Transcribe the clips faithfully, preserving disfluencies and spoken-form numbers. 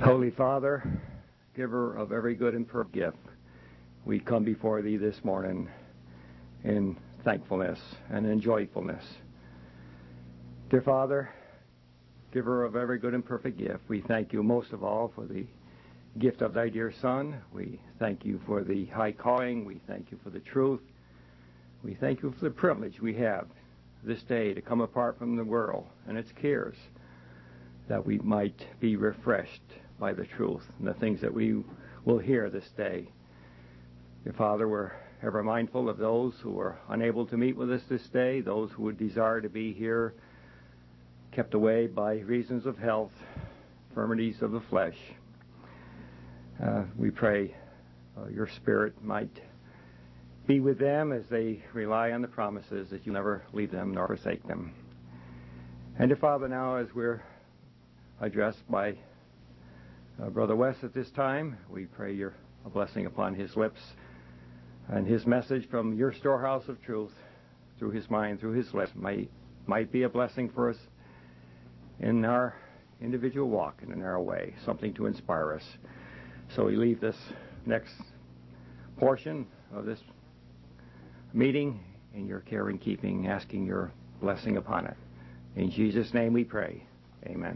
Holy Father, giver of every good and perfect gift, we come before Thee this morning in thankfulness and in joyfulness. Dear Father, giver of every good and perfect gift, we thank You most of all for the gift of Thy dear Son. We thank You for the high calling. We thank You for the truth. We thank You for the privilege we have this day to come apart from the world and its cares, that we might be refreshed by the truth and the things that we will hear this day. Dear Father, we're ever mindful of those who are unable to meet with us this day, those who would desire to be here, kept away by reasons of health, infirmities of the flesh. Uh, we pray uh, Your Spirit might be with them as they rely on the promises that You never leave them nor forsake them. And dear Father, now as we're addressed by uh, Brother Wes at this time, we pray Your a blessing upon his lips and his message from Your storehouse of truth through his mind, through his lips, might, might be a blessing for us in our individual walk and in our way, something to inspire us. So we leave this next portion of this meeting in Your care and keeping, asking Your blessing upon it. In Jesus' name we pray. Amen.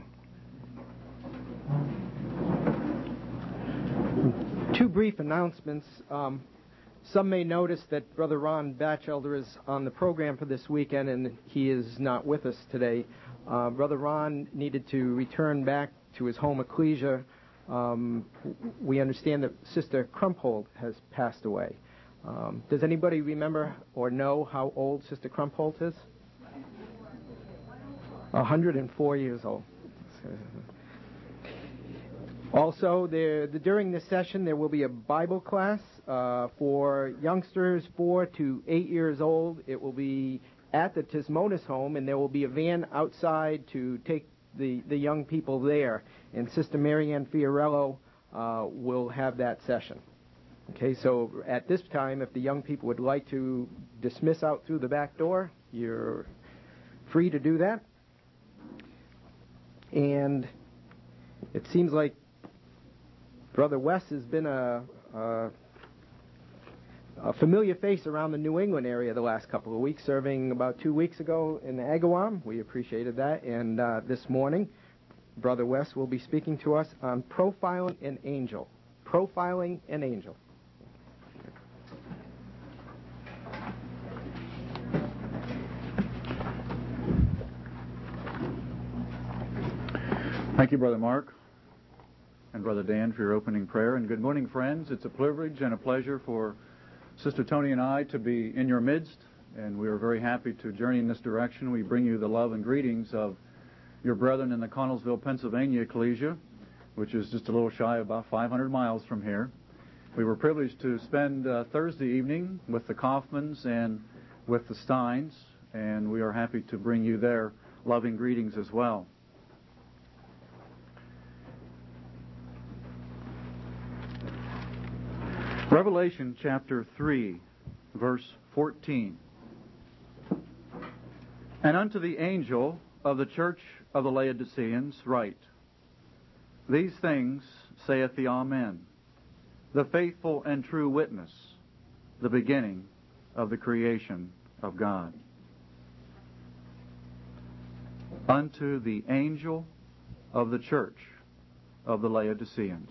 Two brief announcements. Um, some may notice that Brother Ron Batchelder is on the program for this weekend, and he is not with us today. Uh, Brother Ron needed to return back to his home ecclesia. Um, we understand that Sister Krumpold has passed away. Um, does anybody remember or know how old Sister Krumpold is? one hundred four years old. Also, there, the, during this session, there will be a Bible class uh, for youngsters four to eight years old. It will be at the Tismonis home, and there will be a van outside to take the, the young people there. And Sister Marianne Fiorello uh, will have that session. Okay, so at this time, if the young people would like to dismiss out through the back door, you're free to do that. And it seems like Brother Wes has been a, a, a familiar face around the New England area the last couple of weeks, serving about two weeks ago in Agawam. We appreciated that. And uh, this morning, Brother Wes will be speaking to us on profiling an angel. Profiling an angel. Thank you, Brother Mark and Brother Dan, for your opening prayer. And good morning, friends. It's a privilege and a pleasure for Sister Tony and I to be in your midst, and we are very happy to journey in this direction. We bring you the love and greetings of your brethren in the Connellsville, Pennsylvania Ecclesia, which is just a little shy of about five hundred miles from here. We were privileged to spend uh, Thursday evening with the Kaufmans and with the Steins, and we are happy to bring you their loving greetings as well. Revelation chapter three, verse fourteen. And unto the angel of the church of the Laodiceans write, These things saith the Amen, the faithful and true witness, the beginning of the creation of God. Unto the angel of the church of the Laodiceans.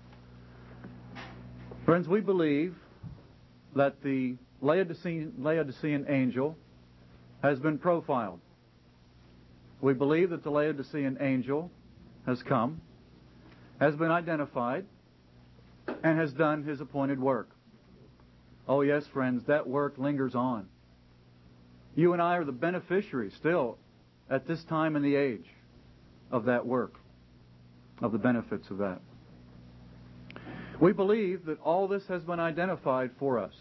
Friends, we believe that the Laodicean, Laodicean angel has been profiled. We believe that the Laodicean angel has come, has been identified, and has done his appointed work. Oh yes, friends, that work lingers on. You and I are the beneficiaries still at this time in the age of that work, of the benefits of that. We believe that all this has been identified for us.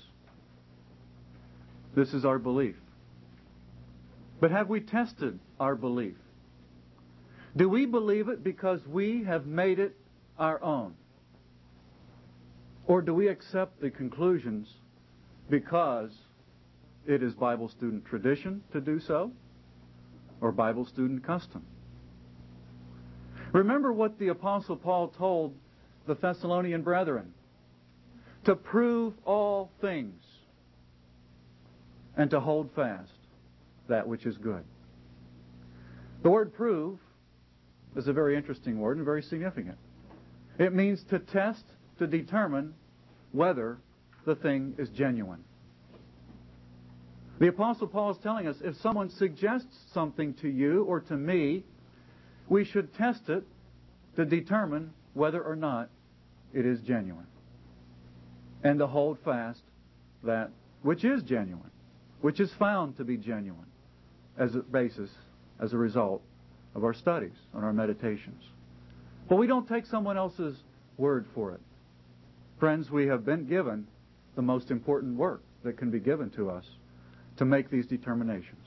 This is our belief. But have we tested our belief? Do we believe it because we have made it our own? Or do we accept the conclusions because it is Bible student tradition to do so, or Bible student custom? Remember what the Apostle Paul told the Thessalonian brethren: to prove all things and to hold fast that which is good. The word prove is a very interesting word and very significant. It means to test, to determine whether the thing is genuine. The Apostle Paul is telling us if someone suggests something to you or to me, we should test it to determine whether or not it is genuine, and to hold fast that which is genuine, which is found to be genuine as a basis, as a result of our studies and our meditations. But we don't take someone else's word for it. Friends, we have been given the most important work that can be given to us to make these determinations.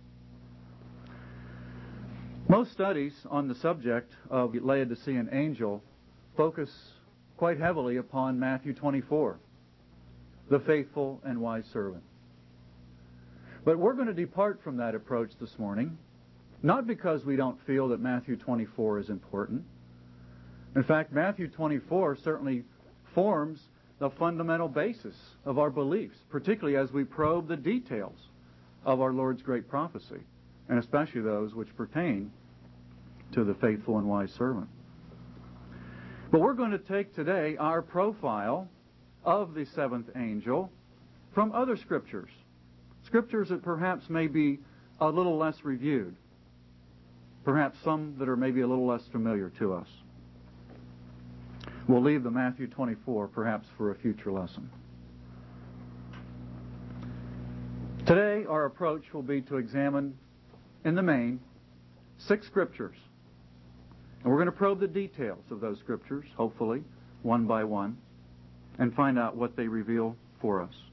Most studies on the subject of the Laodicean angel focus quite heavily upon Matthew twenty-four, the faithful and wise servant. But we're going to depart from that approach this morning, not because we don't feel that Matthew twenty-four is important. In fact, Matthew twenty-four certainly forms the fundamental basis of our beliefs, particularly as we probe the details of our Lord's great prophecy, and especially those which pertain to the faithful and wise servant. But we're going to take today our profile of the seventh angel from other scriptures, scriptures that perhaps may be a little less reviewed, perhaps some that are maybe a little less familiar to us. We'll leave the Matthew twenty-four perhaps for a future lesson. Today our approach will be to examine, in the main, six scriptures. And we're going to probe the details of those scriptures, hopefully, one by one, and find out what they reveal for us.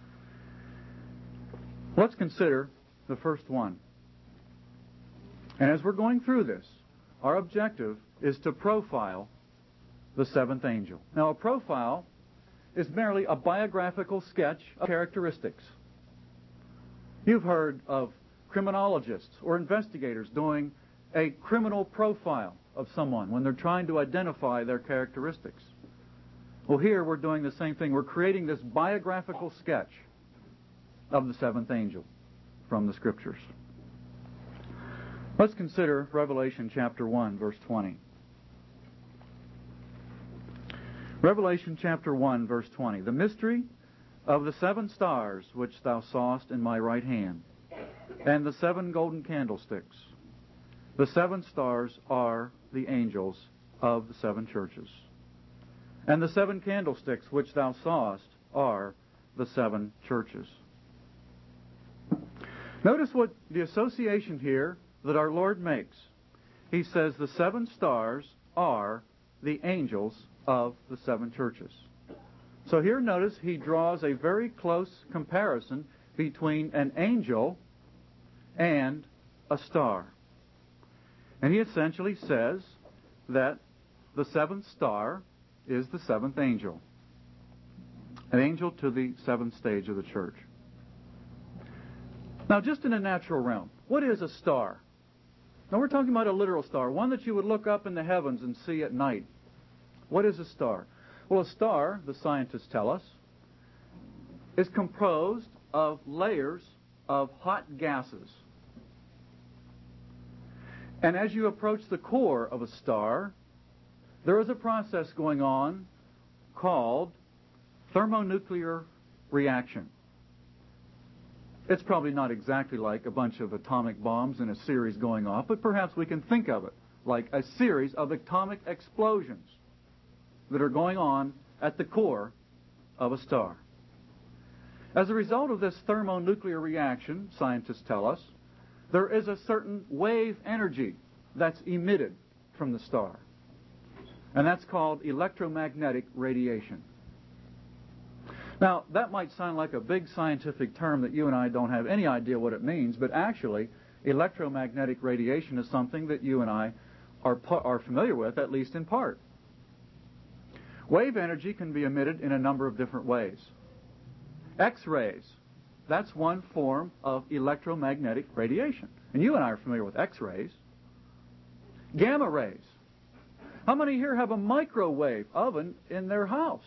Let's consider the first one. And as we're going through this, our objective is to profile the seventh angel. Now, a profile is merely a biographical sketch of characteristics. You've heard of criminologists or investigators doing a criminal profile of someone when they're trying to identify their characteristics. Well, here we're doing the same thing. We're creating this biographical sketch of the seventh angel from the Scriptures. Let's consider Revelation chapter one, verse twenty. Revelation chapter one, verse twenty. The mystery of the seven stars which thou sawest in my right hand, and the seven golden candlesticks. The seven stars are the angels of the seven churches. And the seven candlesticks which thou sawest are the seven churches. Notice what the association here that our Lord makes. He says the seven stars are the angels of the seven churches. So here notice he draws a very close comparison between an angel and a star. And he essentially says that the seventh star is the seventh angel, an angel to the seventh stage of the church. Now, just in a natural realm, what is a star? Now, we're talking about a literal star, one that you would look up in the heavens and see at night. What is a star? Well, a star, the scientists tell us, is composed of layers of hot gases. And as you approach the core of a star, there is a process going on called thermonuclear reaction. It's probably not exactly like a bunch of atomic bombs in a series going off, but perhaps we can think of it like a series of atomic explosions that are going on at the core of a star. As a result of this thermonuclear reaction, scientists tell us, there is a certain wave energy that's emitted from the star. And that's called electromagnetic radiation. Now, that might sound like a big scientific term that you and I don't have any idea what it means, but actually, electromagnetic radiation is something that you and I are, are familiar with, at least in part. Wave energy can be emitted in a number of different ways. X-rays, that's one form of electromagnetic radiation. And you and I are familiar with X-rays. Gamma rays, How many here have a microwave oven in their house?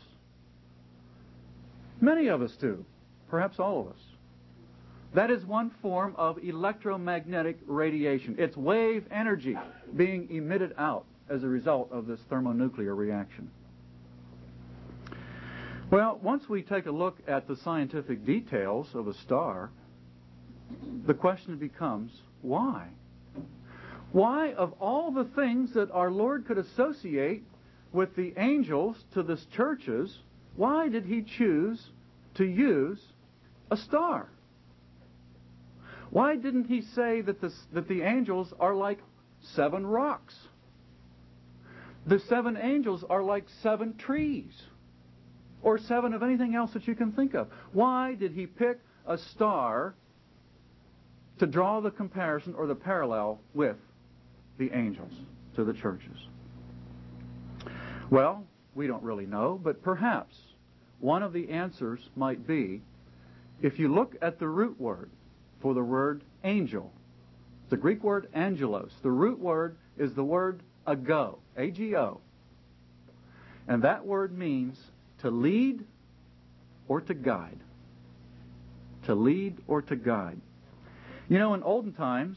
Many of us do, perhaps all of us. That is one form of electromagnetic radiation. It's wave energy being emitted out as a result of this thermonuclear reaction. Well, once we take a look at the scientific details of a star, the question becomes, why? Why, of all the things that our Lord could associate with the angels to the churches, why did he choose to use a star? Why didn't he say that the, that the angels are like seven rocks? The seven angels are like seven trees, or seven of anything else that you can think of. Why did he pick a star to draw the comparison or the parallel with the angels to the churches? Well, we don't really know, but perhaps one of the answers might be, if you look at the root word for the word angel, the Greek word angelos, the root word is the word ago, A G O. And that word means to lead or to guide. To lead or to guide. You know, in olden times,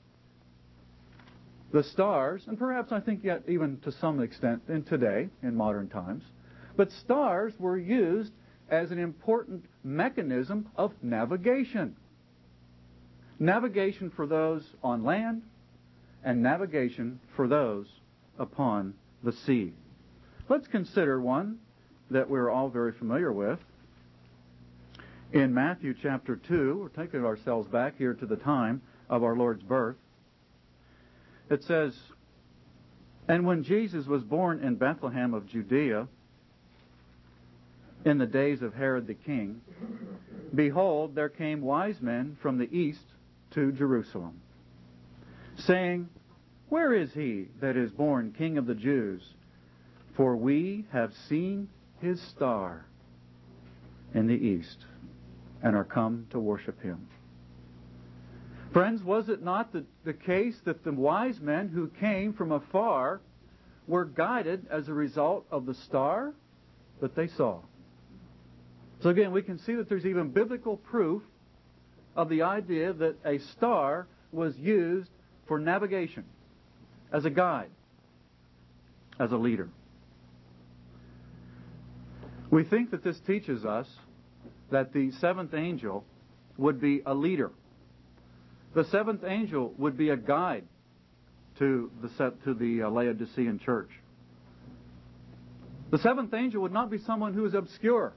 the stars, and perhaps I think yet even to some extent in today, in modern times, but stars were used as an important mechanism of navigation. Navigation for those on land and navigation for those upon the sea. Let's consider one that we're all very familiar with. In Matthew chapter two, we're taking ourselves back here to the time of our Lord's birth. It says, "And when Jesus was born in Bethlehem of Judea, in the days of Herod the king, behold, there came wise men from the east to Jerusalem, saying, Where is he that is born King of the Jews? For we have seen his star in the east, and are come to worship him." Friends, was it not the, the case that the wise men who came from afar were guided as a result of the star that they saw? So again, we can see that there's even biblical proof of the idea that a star was used for navigation, as a guide, as a leader. We think that this teaches us that the seventh angel would be a leader. The seventh angel would be a guide to the set, to the uh, Laodicean church. The seventh angel would not be someone who is obscure,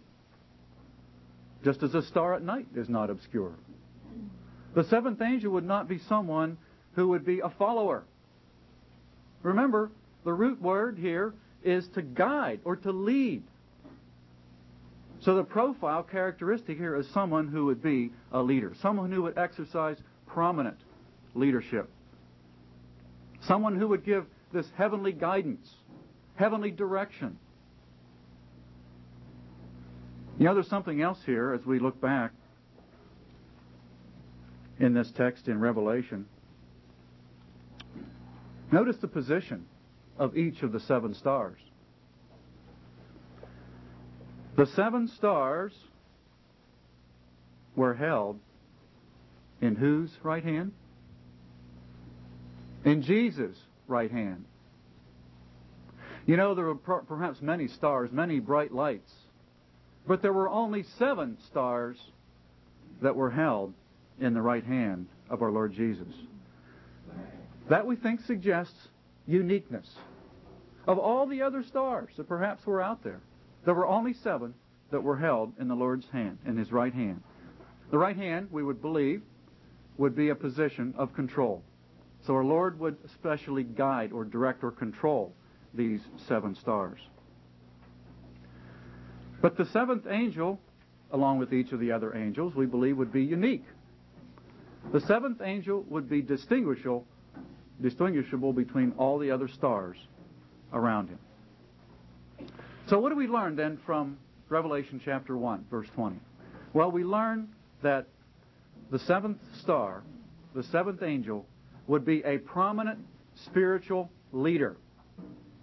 just as a star at night is not obscure. The seventh angel would not be someone who would be a follower. Remember, the root word here is to guide or to lead. So the profile characteristic here is someone who would be a leader, someone who would exercise prominent leadership, someone who would give this heavenly guidance, heavenly direction. You know, there's something else here as we look back in this text in Revelation. Notice the position of each of the seven stars. The seven stars were held in whose right hand? In Jesus' right hand. You know, there were perhaps many stars, many bright lights, but there were only seven stars that were held in the right hand of our Lord Jesus. That, we think, suggests uniqueness. Of all the other stars that perhaps were out there, there were only seven that were held in the Lord's hand, in his right hand. The right hand, we would believe, would be a position of control. So our Lord would especially guide or direct or control these seven stars. But the seventh angel, along with each of the other angels, we believe would be unique. The seventh angel would be distinguishable, distinguishable between all the other stars around him. So what do we learn then from Revelation chapter one, verse twenty? Well, we learn that the seventh star, the seventh angel, would be a prominent spiritual leader.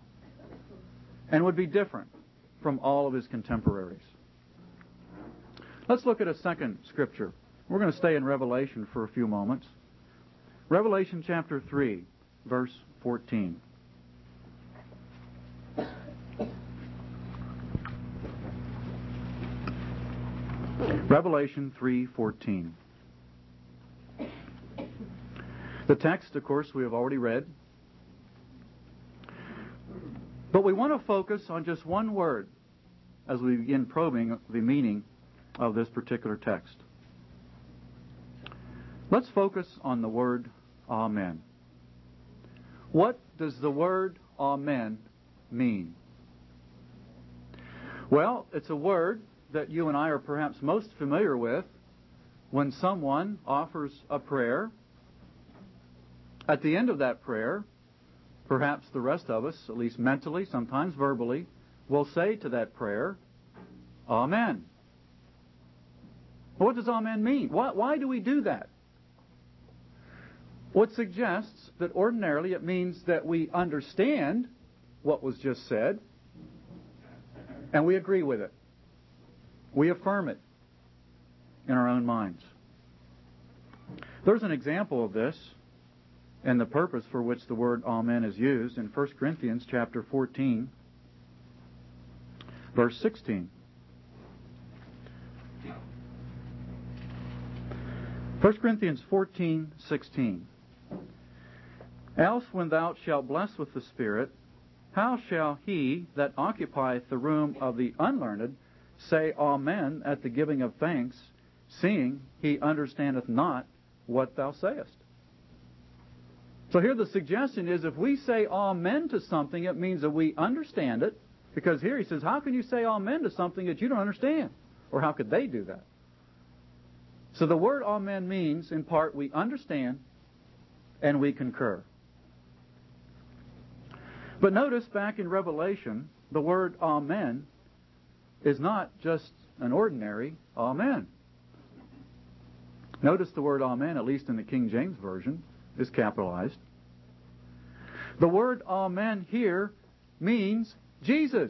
and would be different from all of his contemporaries. Let's look at a second scripture. We're going to stay in Revelation for a few moments. Revelation chapter three, verse fourteen. Revelation three fourteen. The text, of course, we have already read. But we want to focus on just one word as we begin probing the meaning of this particular text. Let's focus on the word Amen. What does the word Amen mean? Well, it's a word that you and I are perhaps most familiar with when someone offers a prayer. At the end of that prayer, perhaps the rest of us, at least mentally, sometimes verbally, will say to that prayer, Amen. What does Amen mean? Why, why do we do that? Well, it suggests that ordinarily it means that we understand what was just said and we agree with it. We affirm it in our own minds. There's an example of this and the purpose for which the word Amen is used in First Corinthians chapter fourteen, verse sixteen. First Corinthians fourteen, sixteen. Else when thou shalt bless with the Spirit, how shall he that occupieth the room of the unlearned say Amen at the giving of thanks, seeing he understandeth not what thou sayest? So here the suggestion is if we say Amen to something, it means that we understand it. Because here he says, how can you say Amen to something that you don't understand? Or how could they do that? So the word Amen means, in part, we understand and we concur. But notice back in Revelation, the word Amen is not just an ordinary Amen. Notice the word Amen, at least in the King James Version, is capitalized. The word Amen here means Jesus.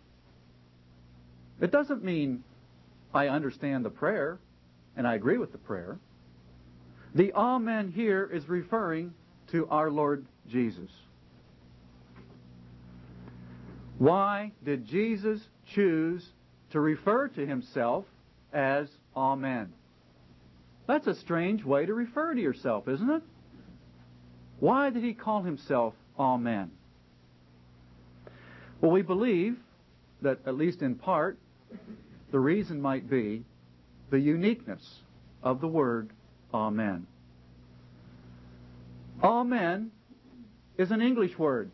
It doesn't mean I understand the prayer and I agree with the prayer. The Amen here is referring to our Lord Jesus. Why did Jesus choose to refer to himself as Amen? That's a strange way to refer to yourself, isn't it? Why did he call himself Amen? Well, we believe that, at least in part, the reason might be the uniqueness of the word Amen. Amen is an English word.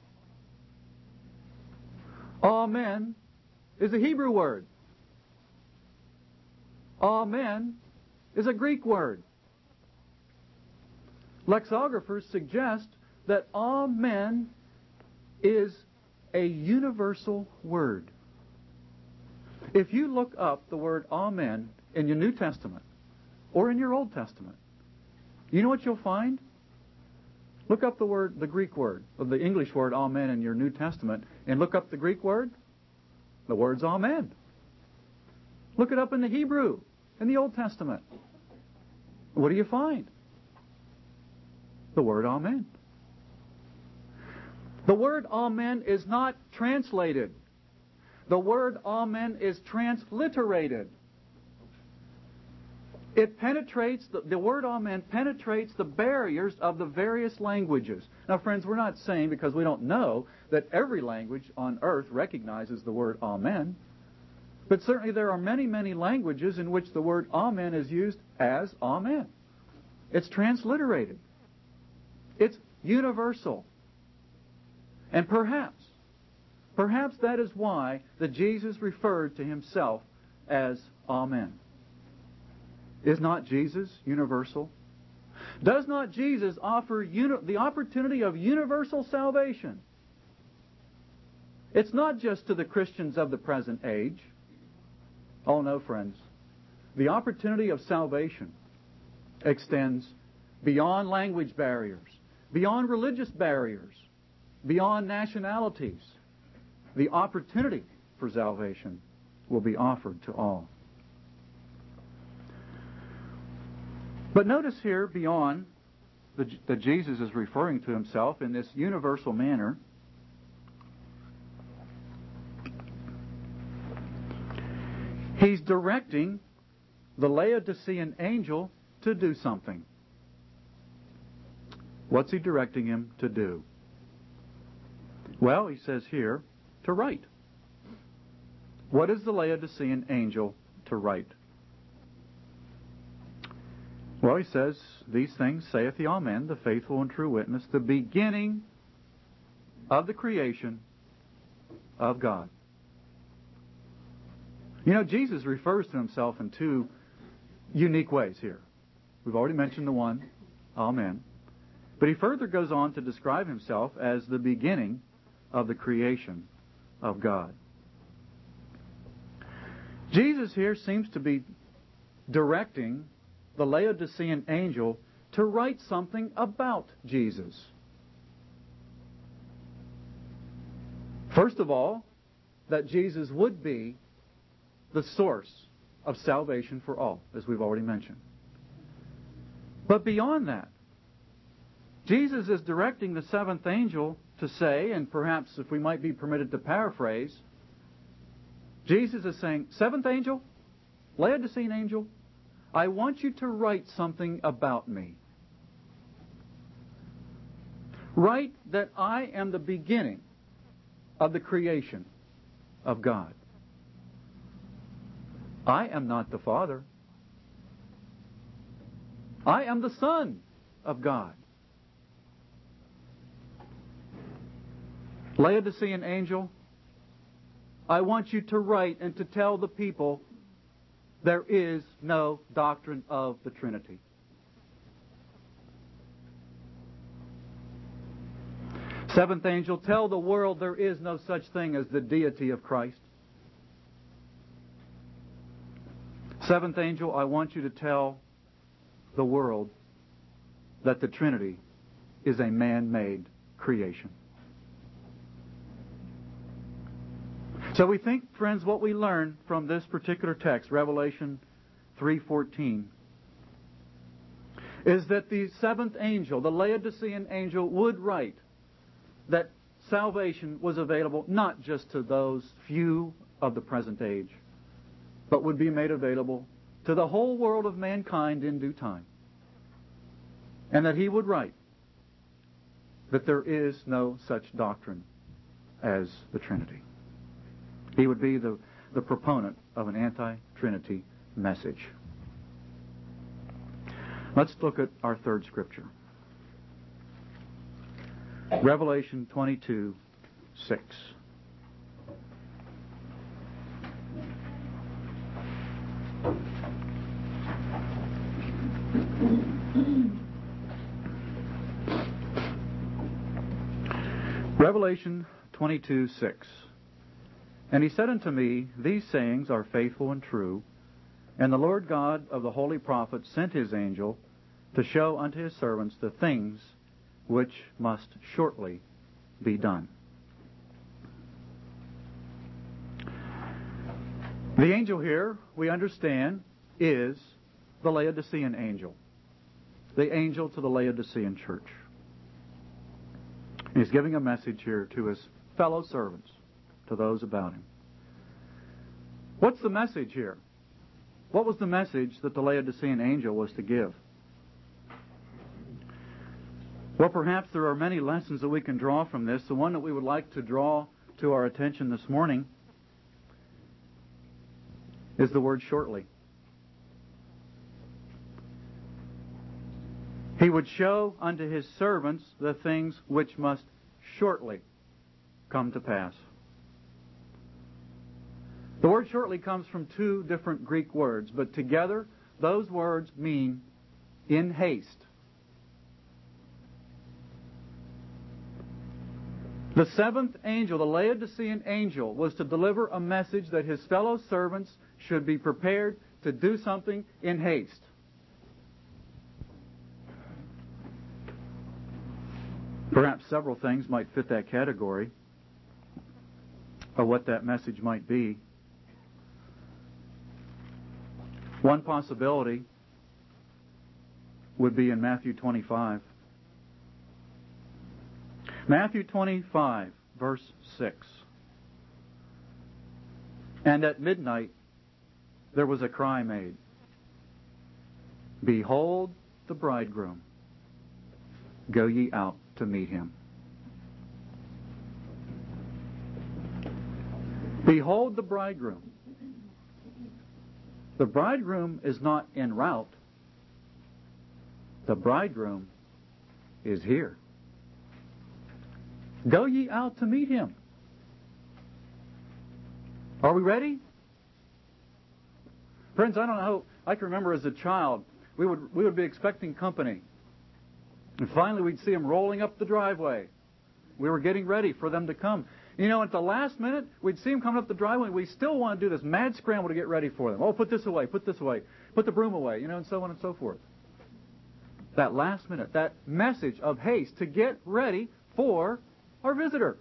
Amen is a Hebrew word. Amen is a Greek word. Lexicographers suggest that Amen is a universal word. If you look up the word Amen in your New Testament or in your Old Testament, you know what you'll find? Look up the word, the Greek word, or the English word Amen in your New Testament, and look up the Greek word. The word's Amen. Look it up in the Hebrew, in the Old Testament. What do you find? The word Amen. The word Amen is not translated. The word Amen is transliterated. It penetrates, the, the word Amen penetrates the barriers of the various languages. Now, friends, we're not saying, because we don't know, that every language on earth recognizes the word Amen. But certainly there are many, many languages in which the word Amen is used as Amen. It's transliterated. It's universal. And perhaps, perhaps that is why that Jesus referred to himself as Amen. Is not Jesus universal? Does not Jesus offer uni- the opportunity of universal salvation? It's not just to the Christians of the present age. Oh no, friends. The opportunity of salvation extends beyond language barriers, beyond religious barriers, beyond nationalities. the opportunity for salvation will be offered to all. But notice here beyond the, that Jesus is referring to himself in this universal manner. He's directing the Laodicean angel to do something. What's he directing him to do? Well, he says here, to write. What is the Laodicean angel to write? Well, he says, these things saith the Amen, the faithful and true witness, the beginning of the creation of God. You know, Jesus refers to himself in two unique ways here. We've already mentioned the one, Amen. But he further goes on to describe himself as the beginning of the creation of God. Jesus here seems to be directing the Laodicean angel to write something about Jesus. First of all, that Jesus would be the source of salvation for all, as we've already mentioned. But beyond that, Jesus is directing the seventh angel to say, and perhaps if we might be permitted to paraphrase, Jesus is saying, seventh angel, Laodicean angel, I want you to write something about me. Write that I am the beginning of the creation of God. I am not the Father. I am the Son of God. Laodicean angel, I want you to write and to tell the people there is no doctrine of the Trinity. Seventh angel, tell the world there is no such thing as the deity of Christ. Seventh angel, I want you to tell the world that the Trinity is a man-made creation. So we think, friends, what we learn from this particular text, Revelation three fourteen, is that the seventh angel, the Laodicean angel, would write that salvation was available not just to those few of the present age, but would be made available to the whole world of mankind in due time. And that he would write that there is no such doctrine as the Trinity. He would be the, the proponent of an anti-Trinity message. Let's look at our third scripture. Revelation twenty-two six. Revelation twenty-two six. And he said unto me, these sayings are faithful and true, and the Lord God of the holy prophets sent his angel to show unto his servants the things which must shortly be done. The angel here, we understand, is the Laodicean angel, the angel to the Laodicean church. He's giving a message here to his fellow servants, to those about him. What's the message here? What was the message that the Laodicean angel was to give? Well, perhaps there are many lessons that we can draw from this. The one that we would like to draw to our attention this morning is the word shortly. He would show unto his servants the things which must shortly come to pass. The word shortly comes from two different Greek words, but together those words mean in haste. The seventh angel, the Laodicean angel, was to deliver a message that his fellow servants should be prepared to do something in haste. Perhaps several things might fit that category. of what that message might be. One possibility would be in Matthew twenty-five. Matthew twenty-five, verse six. And at midnight there was a cry made, Behold the bridegroom, go ye out to meet him. Behold the bridegroom. The bridegroom is not en route. The bridegroom is here. Go ye out to meet him. Are we ready? Friends, I don't know. I can remember as a child, we would we would be expecting company. And finally we'd see them rolling up the driveway. We were getting ready for them to come. You know, at the last minute, we'd see them coming up the driveway, and we still want to do this mad scramble to get ready for them. Oh, put this away, put this away, put the broom away, you know, and so on and so forth. That last minute, that message of haste to get ready for our visitor.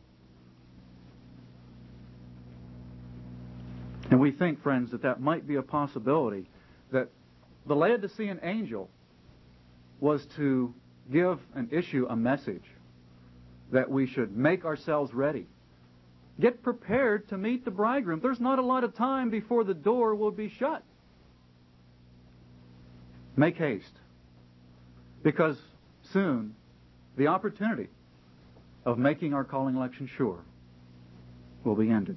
And we think, friends, that that might be a possibility, that the Laodicean angel was to give and issue a message that we should make ourselves ready. Get prepared to meet the bridegroom. There's not a lot of time before the door will be shut. Make haste, because soon the opportunity of making our calling election sure will be ended.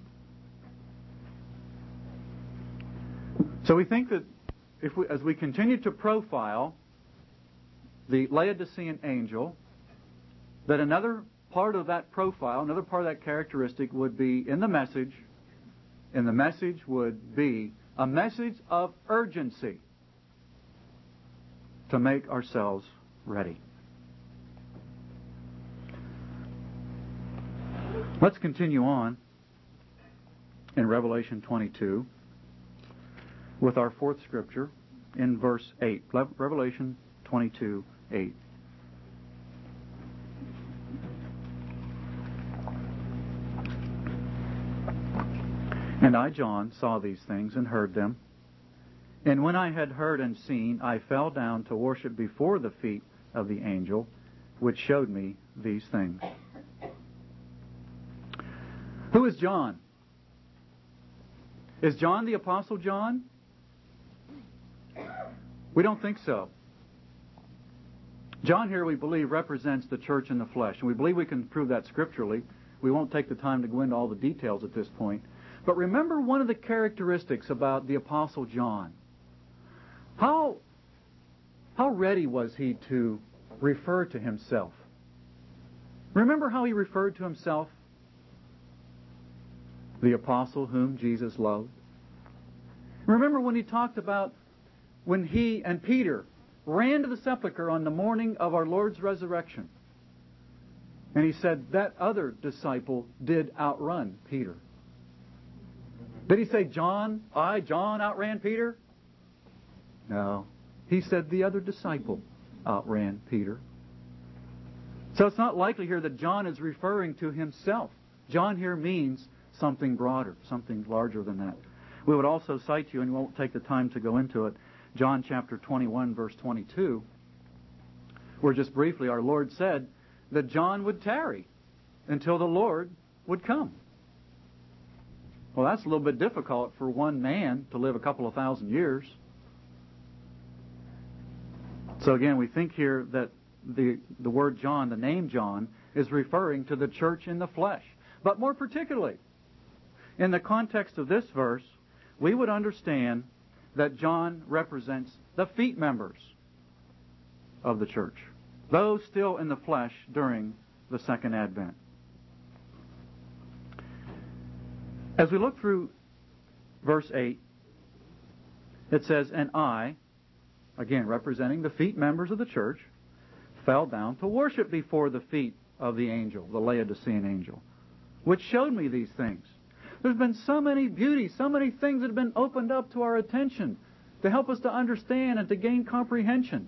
So we think that if we, as we continue to profile the Laodicean angel, that another part of that profile, another part of that characteristic would be in the message, and the message would be a message of urgency to make ourselves ready. Let's continue on in Revelation twenty-two with our fourth scripture in verse eight. Revelation twenty-two, eight. And I, John, saw these things and heard them. And when I had heard and seen, I fell down to worship before the feet of the angel, which showed me these things. Who is John? Is John the Apostle John? We don't think so. John here, we believe, represents the church in the flesh. And we believe we can prove that scripturally. We won't take the time to go into all the details at this point. But remember one of the characteristics about the Apostle John. How, how ready was he to refer to himself? Remember how he referred to himself? The apostle whom Jesus loved. Remember when he talked about when he and Peter ran to the sepulchre on the morning of our Lord's resurrection. And he said that other disciple did outrun Peter. Did he say, John, I, John, outran Peter? No. He said the other disciple outran Peter. So it's not likely here that John is referring to himself. John here means something broader, something larger than that. We would also cite you, and we won't take the time to go into it, John chapter twenty-one, verse twenty-two, where just briefly our Lord said that John would tarry until the Lord would come. Well, that's a little bit difficult for one man to live a couple of thousand years. So again, we think here that the, the word John, the name John, is referring to the church in the flesh. But more particularly, in the context of this verse, we would understand that John represents the feet members of the church, those still in the flesh during the second advent. As we look through verse eight, it says, And I, again representing the feet members of the church, fell down to worship before the feet of the angel, the Laodicean angel, which showed me these things. There's been so many beauties, so many things that have been opened up to our attention to help us to understand and to gain comprehension,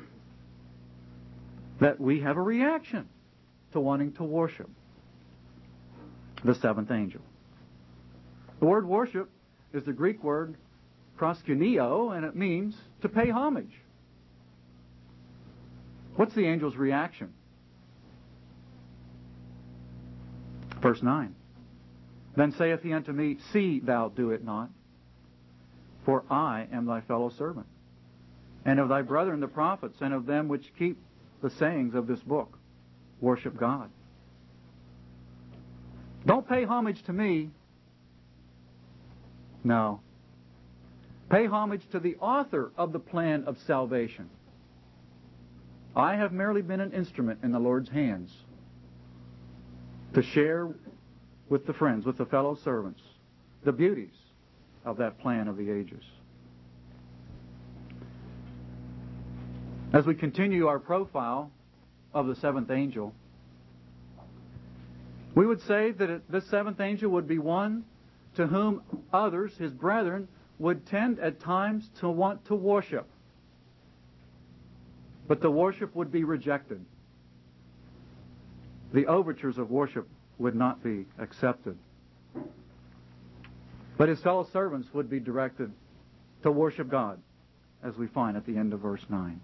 that we have a reaction to wanting to worship the seventh angel. The word worship is the Greek word proskuneo, and it means to pay homage. What's the angel's reaction? Verse nine. Then saith he unto me, See thou do it not, for I am thy fellow servant, and of thy brethren the prophets, and of them which keep the sayings of this book. Worship God. Don't pay homage to me. No. Pay homage to the author of the plan of salvation. I have merely been an instrument in the Lord's hands to share with the friends, with the fellow servants, the beauties of that plan of the ages. As we continue our profile of the seventh angel, we would say that it, this seventh angel would be one to whom others, his brethren, would tend at times to want to worship. But the worship would be rejected. The overtures of worship would not be accepted. But his fellow servants would be directed to worship God, as we find at the end of verse nine.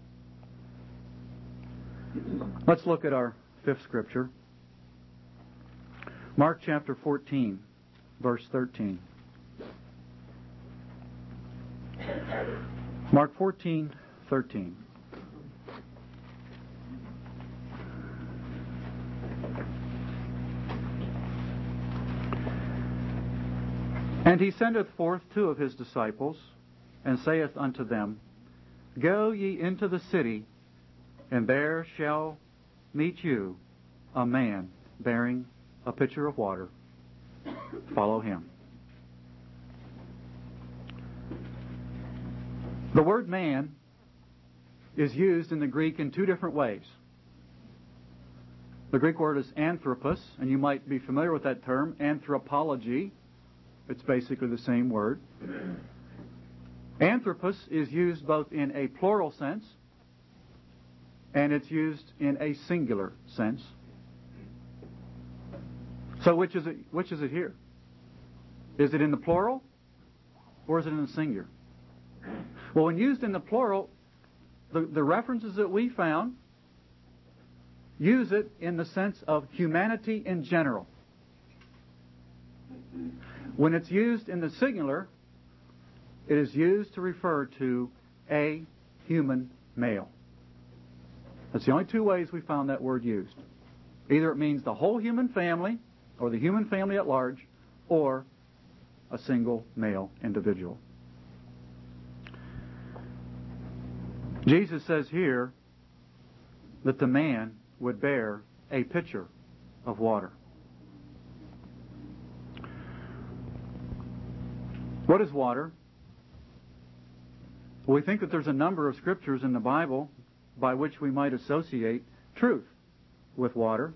Let's look at our fifth scripture. Mark chapter fourteen, verse thirteen. Mark fourteen, thirteen. And he sendeth forth two of his disciples, and saith unto them, Go ye into the city, and there shall meet you a man bearing a pitcher of water. Follow him. The word man is used in the Greek in two different ways. The Greek word is anthropos, and you might be familiar with that term, anthropology. It's basically the same word. Anthropos is used both in a plural sense and it's used in a singular sense. So which is it, which is it here? Is it in the plural or is it in the singular? Well, when used in the plural, the, the references that we found use it in the sense of humanity in general. When it's used in the singular, it is used to refer to a human male. That's the only two ways we found that word used. Either it means the whole human family, or the human family at large, or a single male individual. Jesus says here that the man would bear a pitcher of water. What is water? Well, we think that there's a number of scriptures in the Bible by which we might associate truth with water.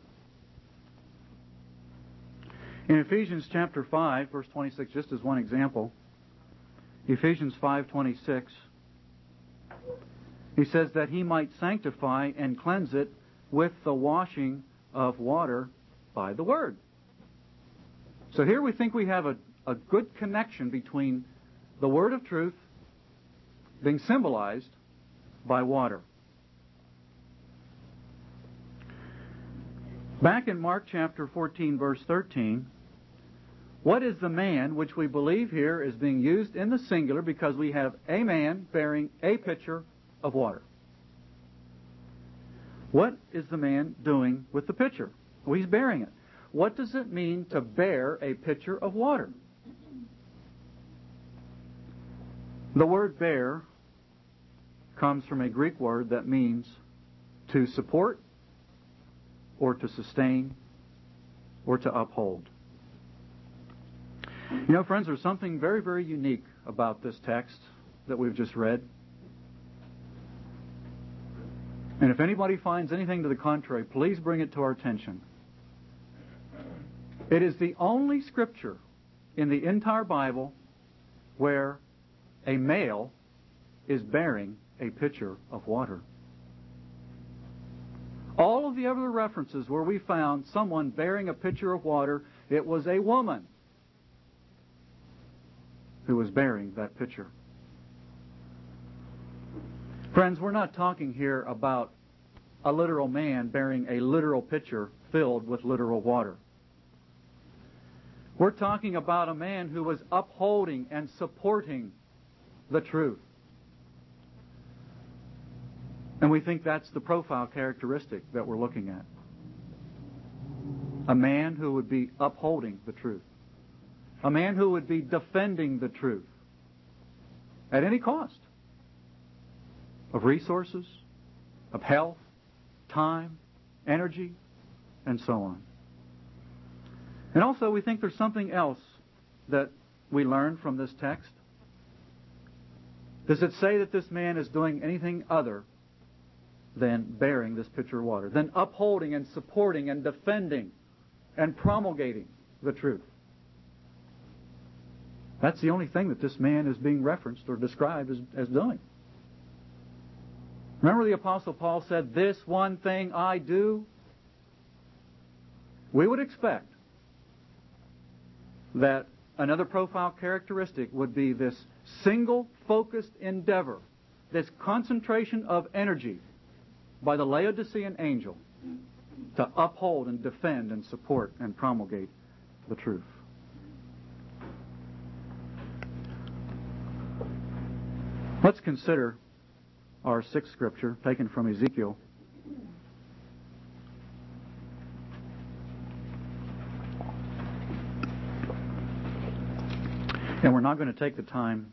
In Ephesians chapter five, verse twenty-six, just as one example, Ephesians five twenty-six, he says that he might sanctify and cleanse it with the washing of water by the word. So here we think we have a, a good connection between the word of truth being symbolized by water. Back in Mark chapter fourteen, verse thirteen, what is the man which we believe here is being used in the singular because we have a man bearing a pitcher of water? What is the man doing with the pitcher? Well, he's bearing it. What does it mean to bear a pitcher of water? The word bear comes from a Greek word that means to support or to sustain or to uphold. You know, friends, there's something very, very unique about this text that we've just read. And if anybody finds anything to the contrary, please bring it to our attention. It is the only scripture in the entire Bible where a male is bearing a pitcher of water. All of the other references where we found someone bearing a pitcher of water, it was a woman. who was bearing that pitcher. Friends, we're not talking here about a literal man bearing a literal pitcher filled with literal water. We're talking about a man who was upholding and supporting the truth. And we think that's the profile characteristic that we're looking at. A man who would be upholding the truth. A man who would be defending the truth at any cost of resources, of health, time, energy, and so on. And also we think there's something else that we learn from this text. Does it say that this man is doing anything other than bearing this pitcher of water, than upholding and supporting and defending and promulgating the truth? That's the only thing that this man is being referenced or described as, as doing. Remember the Apostle Paul said, "This one thing I do." We would expect that another profile characteristic would be this single focused endeavor, this concentration of energy by the Laodicean angel to uphold and defend and support and promulgate the truth. Let's consider our sixth scripture taken from Ezekiel. And we're not going to take the time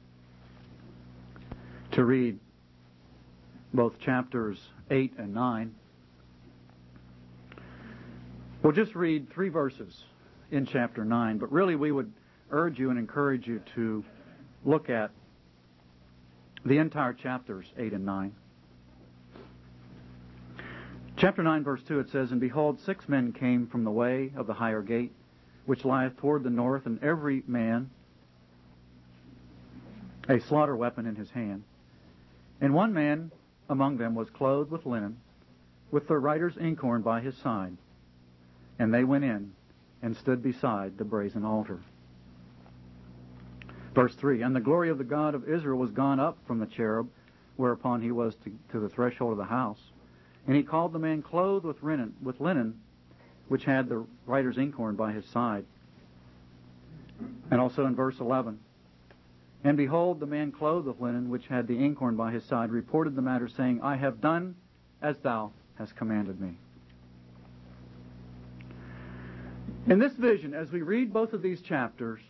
to read both chapters eight and nine. We'll just read three verses in chapter nine, but really we would urge you and encourage you to look at the entire chapters eight and nine. Chapter nine, verse two, it says, "And behold, six men came from the way of the higher gate, which lieth toward the north, and every man a slaughter weapon in his hand. And one man among them was clothed with linen, with the writer's inkhorn by his side. And they went in and stood beside the brazen altar." Verse three, "And the glory of the God of Israel was gone up from the cherub, whereupon he was to, to the threshold of the house. And he called the man clothed with linen, with linen, which had the writer's inkhorn by his side." And also in verse eleven, "And behold, the man clothed with linen, which had the inkhorn by his side, reported the matter, saying, I have done as thou hast commanded me." In this vision, as we read both of these chapters,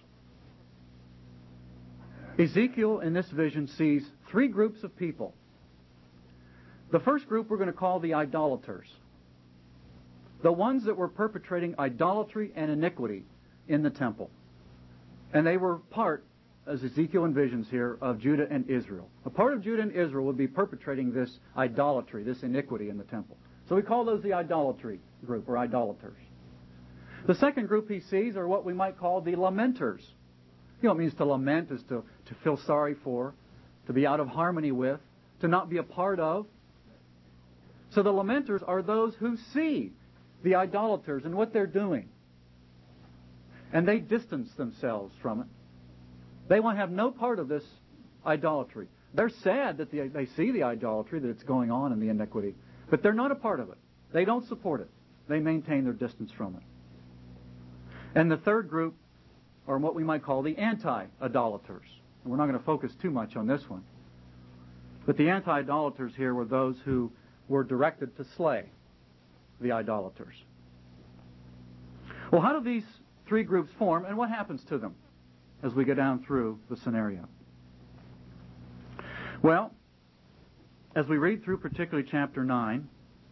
Ezekiel in this vision sees three groups of people. The first group we're going to call the idolaters. The ones that were perpetrating idolatry and iniquity in the temple. And they were part, as Ezekiel envisions here, of Judah and Israel. A part of Judah and Israel would be perpetrating this idolatry, this iniquity in the temple. So we call those the idolatry group, or idolaters. The second group he sees are what we might call the lamenters. You know what it means to lament is to, to feel sorry for, to be out of harmony with, to not be a part of. So the lamenters are those who see the idolaters and what they're doing. And they distance themselves from it. They want to have no part of this idolatry. They're sad that they, they see the idolatry, that it's going on in the iniquity. But they're not a part of it. They don't support it. They maintain their distance from it. And the third group are what we might call the anti-idolaters. And we're not going to focus too much on this one. But the anti-idolaters here were those who were directed to slay the idolaters. Well, how do these three groups form, and what happens to them as we go down through the scenario? Well, as we read through particularly chapter nine,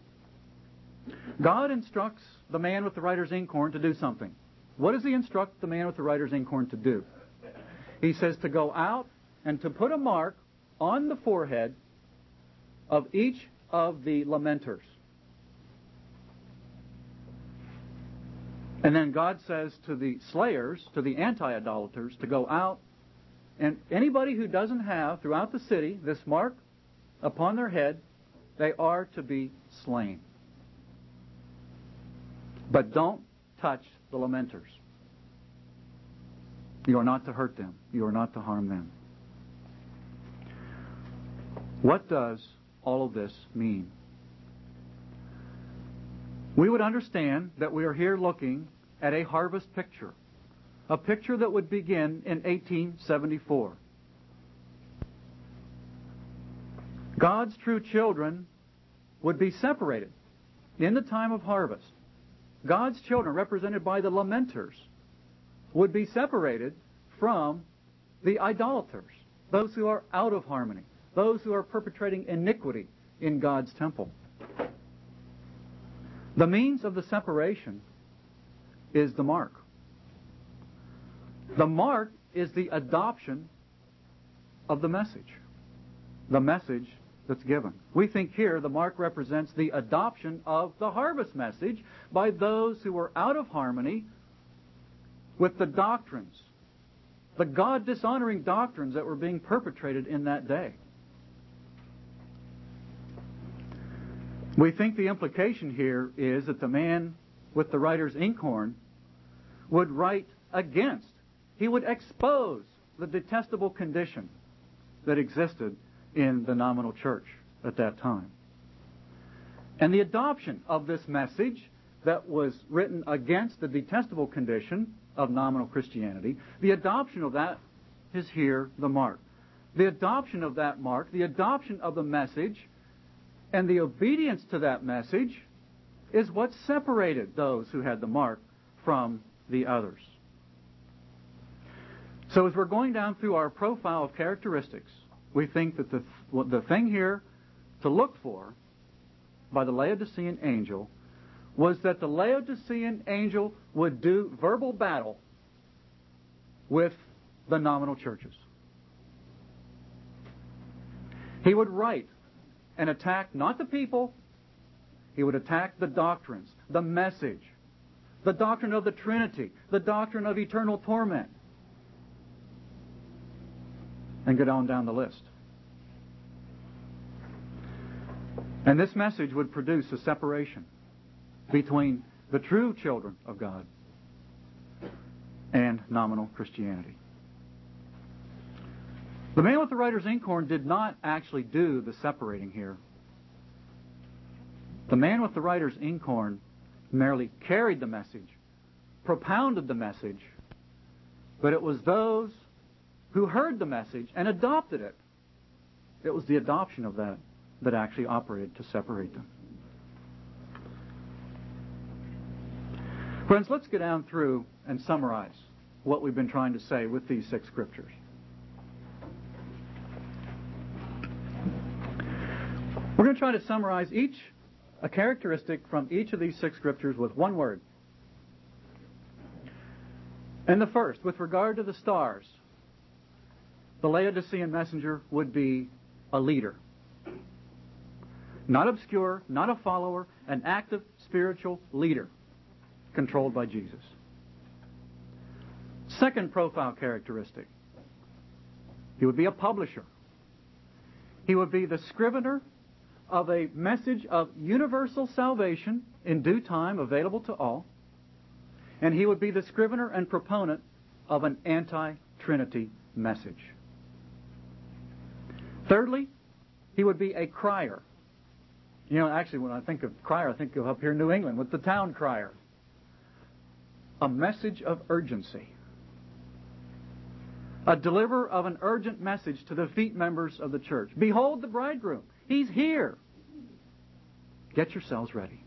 God instructs the man with the writer's inkhorn to do something. What does he instruct the man with the writer's inkhorn to do? He says to go out and to put a mark on the forehead of each of the lamenters. And then God says to the slayers, to the anti-idolaters, to go out, and anybody who doesn't have throughout the city this mark upon their head, they are to be slain. But don't touch the lamenters. You are not to hurt them. You are not to harm them. What does all of this mean? We would understand that we are here looking at a harvest picture, a picture that would begin in eighteen seventy-four. God's true children would be separated in the time of harvest. God's children, represented by the lamenters, would be separated from the idolaters, those who are out of harmony, those who are perpetrating iniquity in God's temple. The means of the separation is the mark. The mark is the adoption of the message, the message that's given. We think here the mark represents the adoption of the harvest message by those who were out of harmony with the doctrines, the God-dishonoring doctrines that were being perpetrated in that day. We think the implication here is that the man with the writer's inkhorn would write against, he would expose the detestable condition that existed in the nominal church at that time. And the adoption of this message that was written against the detestable condition of nominal Christianity, the adoption of that is here the mark. The adoption of that mark, the adoption of the message, and the obedience to that message is what separated those who had the mark from the others. So as we're going down through our profile of characteristics, we think that the, the thing here to look for by the Laodicean angel was that the Laodicean angel would do verbal battle with the nominal churches. He would write and attack not the people, he would attack the doctrines, the message, the doctrine of the Trinity, the doctrine of eternal torment, and get on down the list. And this message would produce a separation between the true children of God and nominal Christianity. The man with the writer's inkhorn did not actually do the separating here. The man with the writer's inkhorn merely carried the message, propounded the message, but it was those who heard the message and adopted it. It was the adoption of that that actually operated to separate them. Friends, let's get down through and summarize what we've been trying to say with these six scriptures. We're going to try to summarize each, a characteristic from each of these six scriptures with one word. And the first, with regard to the stars, the Laodicean messenger would be a leader. Not obscure, not a follower, an active spiritual leader controlled by Jesus. Second profile characteristic, he would be a publisher. He would be the scrivener of a message of universal salvation in due time available to all. And he would be the scrivener and proponent of an anti-Trinity message. Thirdly, he would be a crier. You know, actually, when I think of crier, I think of up here in New England with the town crier. A message of urgency. A deliverer of an urgent message to the feet members of the church. Behold the bridegroom. He's here. Get yourselves ready.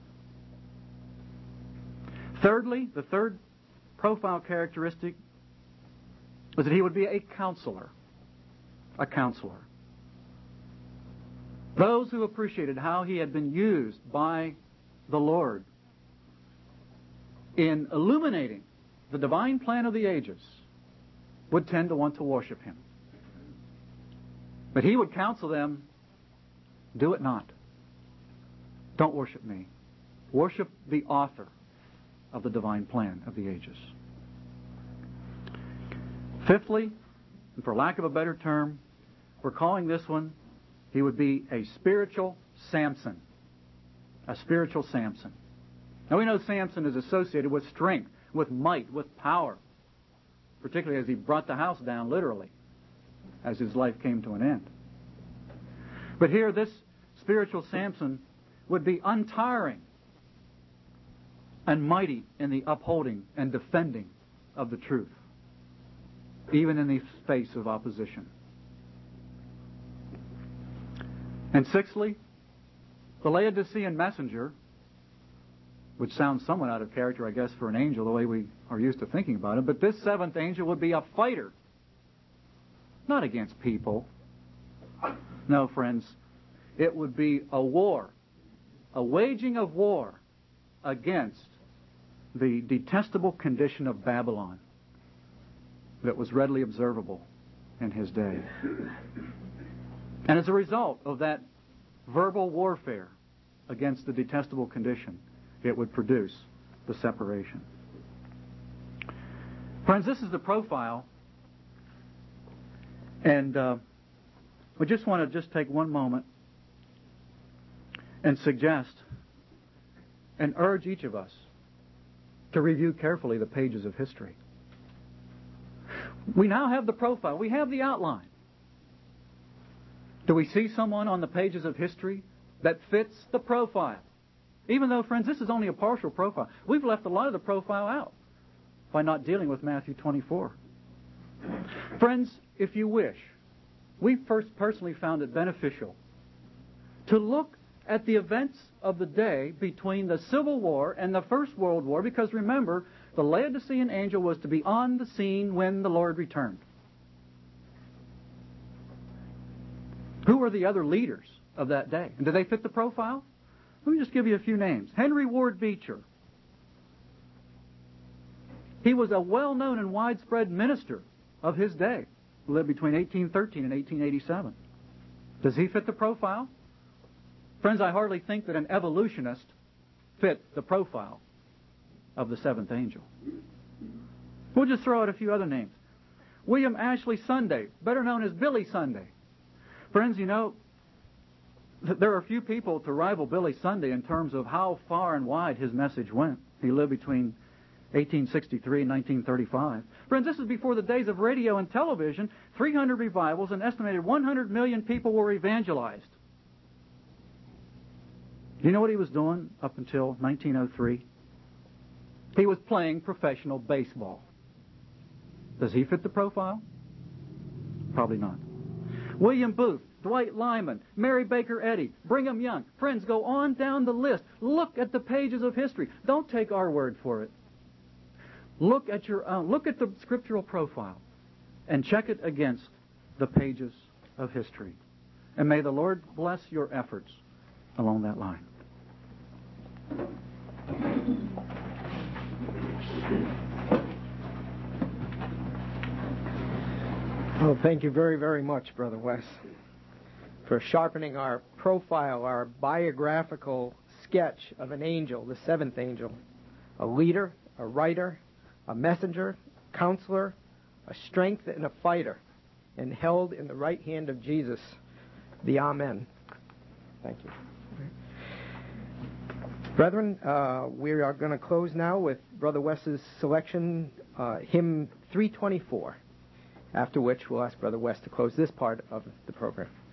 Thirdly, the third profile characteristic was that he would be a counselor. A counselor. Those who appreciated how he had been used by the Lord in illuminating the divine plan of the ages would tend to want to worship him. But he would counsel them, do it not. Don't worship me. Worship the author of the divine plan of the ages. Fifthly, and for lack of a better term, we're calling this one, he would be a spiritual Samson. A spiritual Samson. Now we know Samson is associated with strength, with might, with power. particularly as he brought the house down literally, as his life came to an end. But here, this spiritual Samson would be untiring and mighty in the upholding and defending of the truth, even in the face of opposition. And sixthly, the Laodicean messenger, which sounds somewhat out of character, I guess, for an angel, the way we are used to thinking about it, but this seventh angel would be a fighter, not against people. No, friends, it would be a war, a waging of war against the detestable condition of Babylon that was readily observable in his day. And as a result of that verbal warfare against the detestable condition, it would produce the separation. Friends, this is the profile, and uh, we just want to just take one moment and suggest and urge each of us to review carefully the pages of history. We now have the profile. We have the outline. Do we see someone on the pages of history that fits the profile? Even though, friends, this is only a partial profile. We've left a lot of the profile out by not dealing with Matthew twenty-four. Friends, if you wish, we first personally found it beneficial to look at the events of the day between the Civil War and the First World War, because remember, the Laodicean angel was to be on the scene when the Lord returned. Who were the other leaders of that day? And do they fit the profile? Let me just give you a few names. Henry Ward Beecher. He was a well-known and widespread minister of his day. He lived between eighteen thirteen and eighteen eighty-seven. Does he fit the profile? Friends, I hardly think that an evolutionist fit the profile of the seventh angel. We'll just throw out a few other names. William Ashley Sunday, better known as Billy Sunday. Friends, you know, there are few people to rival Billy Sunday in terms of how far and wide his message went. He lived between eighteen sixty-three and nineteen thirty-five. Friends, this is before the days of radio and television. three hundred revivals, an estimated one hundred million people were evangelized. Do you know what he was doing up until nineteen oh three? He was playing professional baseball. Does he fit the profile? Probably not. William Booth, Dwight Lyman, Mary Baker Eddy, Brigham Young. Friends, go on down the list. Look at the pages of history. Don't take our word for it. Look at your own. Look at the scriptural profile and check it against the pages of history. And may the Lord bless your efforts along that line. Well, thank you very, very much, Brother Wes, for sharpening our profile, our biographical sketch of an angel, the seventh angel, a leader, a writer, a messenger, counselor, a strength and a fighter, and held in the right hand of Jesus, the Amen. Thank you. Brethren, uh, we are going to close now with Brother Wes's selection, uh, hymn three twenty-four, after which we'll ask Brother Wes to close this part of the program.